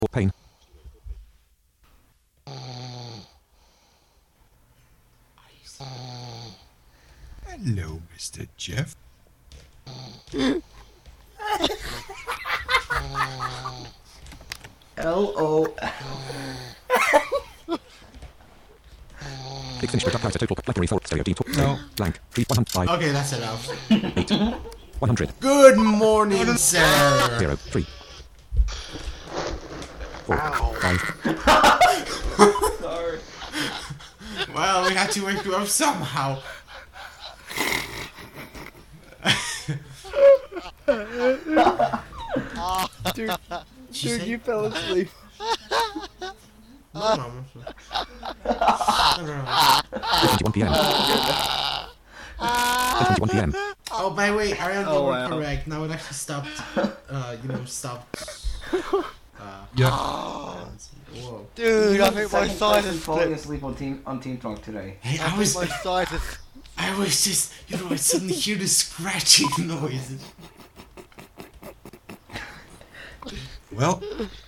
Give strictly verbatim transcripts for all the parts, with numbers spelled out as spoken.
pain. Hello, Mister Jeff. L O. Big finish product total blackberry four stereo D No. blank three one hundred five Okay, that's enough. eight one hundred Good morning, sir. zero three four five Sorry. Well, we had to wake you up somehow. Dude, She dude, said- you fell asleep. No, no, no, no, no, no. twenty-one p m twenty-one p m Oh, by the way, Ariana, Oh, you were wow. correct. Now it actually stopped. Uh, you know, stopped. Uh, Yeah. whoa. Dude, You're I the think my second side person is falling split. asleep on Team on Team Talk today. Hey, I I think was, my side is. I was just, you know, I suddenly hear the scratching noises. Well,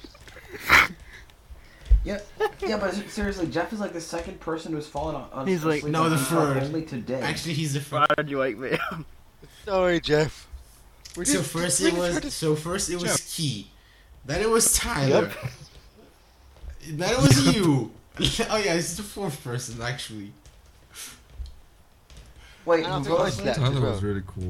Yeah, yeah, but seriously, Jeff is like the second person who's fallen on. on He's like- asleep No, on the Team Talk third. Only today. Actually, he's the Why first. did you wake me up? Sorry, Jeff. We So did- first we it did was, try to- so first it was Jeff. Key, then it was Tyler, then it was you. Oh yeah, it's the fourth person actually. Wait, I don't who think fell I asleep? slept. Tyler as well. was really cool.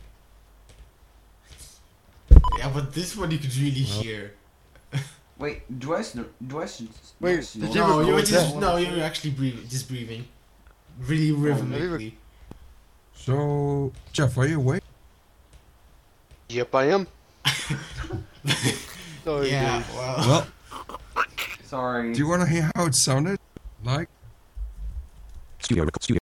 Yeah, but this one you could really hear. Wait, do I snor- do I snor- Wait, do I snore? did you No, record you were just that? no, you were actually breathing, just breathing, really rhythmically. So, Jeff, are you awake? Yep, I am. Sorry, Yeah, dude. well, Well, Sorry. do you want to hear how it sounded? Like? studio record studio